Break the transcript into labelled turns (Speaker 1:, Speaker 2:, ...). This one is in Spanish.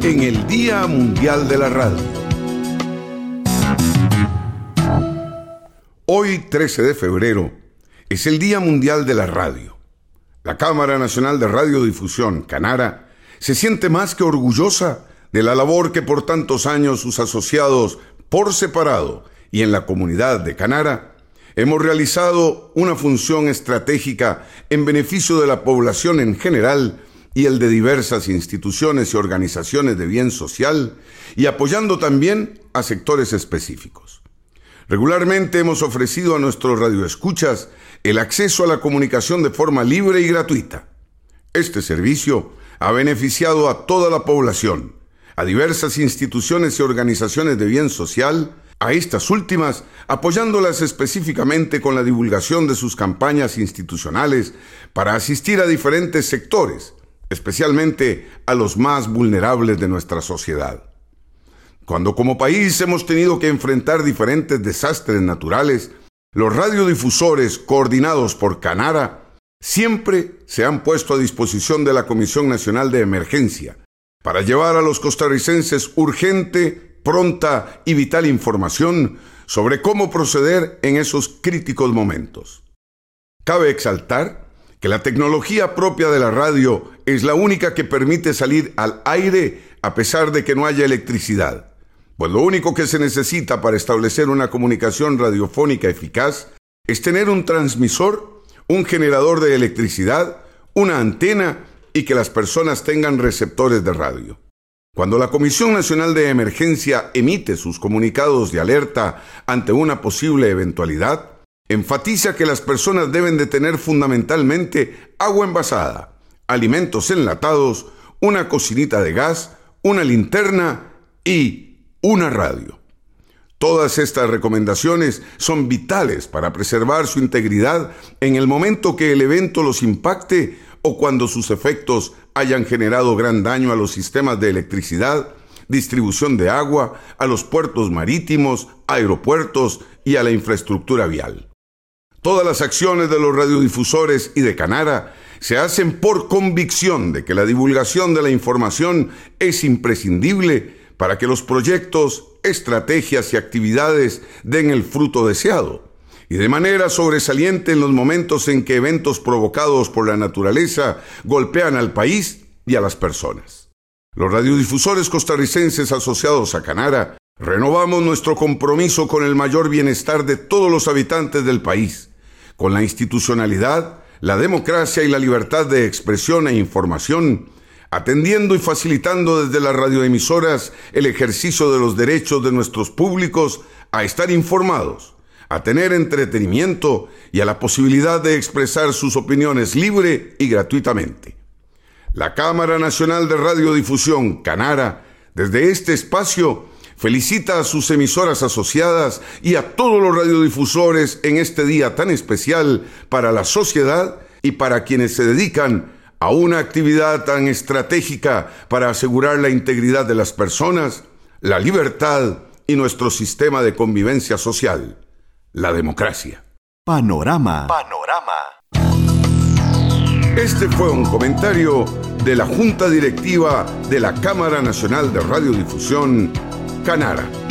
Speaker 1: en el Día Mundial de la Radio. Hoy, 13 de febrero, es el Día Mundial de la Radio. La Cámara Nacional de Radiodifusión, Canara, se siente más que orgullosa de la labor que por tantos años sus asociados, por separado y en la comunidad de Canara, hemos realizado una función estratégica en beneficio de la población en general y el de diversas instituciones y organizaciones de bien social, y apoyando también a sectores específicos. Regularmente hemos ofrecido a nuestros radioescuchas el acceso a la comunicación de forma libre y gratuita. Este servicio ha beneficiado a toda la población, a diversas instituciones y organizaciones de bien social, a estas últimas apoyándolas específicamente con la divulgación de sus campañas institucionales para asistir a diferentes sectores, especialmente a los más vulnerables de nuestra sociedad. Cuando como país hemos tenido que enfrentar diferentes desastres naturales, los radiodifusores coordinados por Canara siempre se han puesto a disposición de la Comisión Nacional de Emergencia para llevar a los costarricenses urgente, pronta y vital información sobre cómo proceder en esos críticos momentos. Cabe exaltar que la tecnología propia de la radio es la única que permite salir al aire a pesar de que no haya electricidad, pues lo único que se necesita para establecer una comunicación radiofónica eficaz es tener un transmisor, un generador de electricidad, una antena y que las personas tengan receptores de radio. Cuando la Comisión Nacional de Emergencia emite sus comunicados de alerta ante una posible eventualidad, enfatiza que las personas deben de tener fundamentalmente agua envasada, alimentos enlatados, una cocinita de gas, una linterna y una radio. Todas estas recomendaciones son vitales para preservar su integridad en el momento que el evento los impacte o cuando sus efectos hayan generado gran daño a los sistemas de electricidad, distribución de agua, a los puertos marítimos, aeropuertos y a la infraestructura vial. Todas las acciones de los radiodifusores y de Canara se hacen por convicción de que la divulgación de la información es imprescindible para que los proyectos, estrategias y actividades den el fruto deseado, y de manera sobresaliente en los momentos en que eventos provocados por la naturaleza golpean al país y a las personas. Los radiodifusores costarricenses asociados a Canara renovamos nuestro compromiso con el mayor bienestar de todos los habitantes del país, con la institucionalidad, la democracia y la libertad de expresión e información, atendiendo y facilitando desde las radioemisoras el ejercicio de los derechos de nuestros públicos a estar informados, a tener entretenimiento y a la posibilidad de expresar sus opiniones libre y gratuitamente. La Cámara Nacional de Radiodifusión, Canara, desde este espacio, felicita a sus emisoras asociadas y a todos los radiodifusores en este día tan especial para la sociedad y para quienes se dedican a una actividad tan estratégica para asegurar la integridad de las personas, la libertad y nuestro sistema de convivencia social, la democracia.
Speaker 2: Panorama.
Speaker 1: Este fue un comentario de la Junta Directiva de la Cámara Nacional de Radiodifusión, Canara.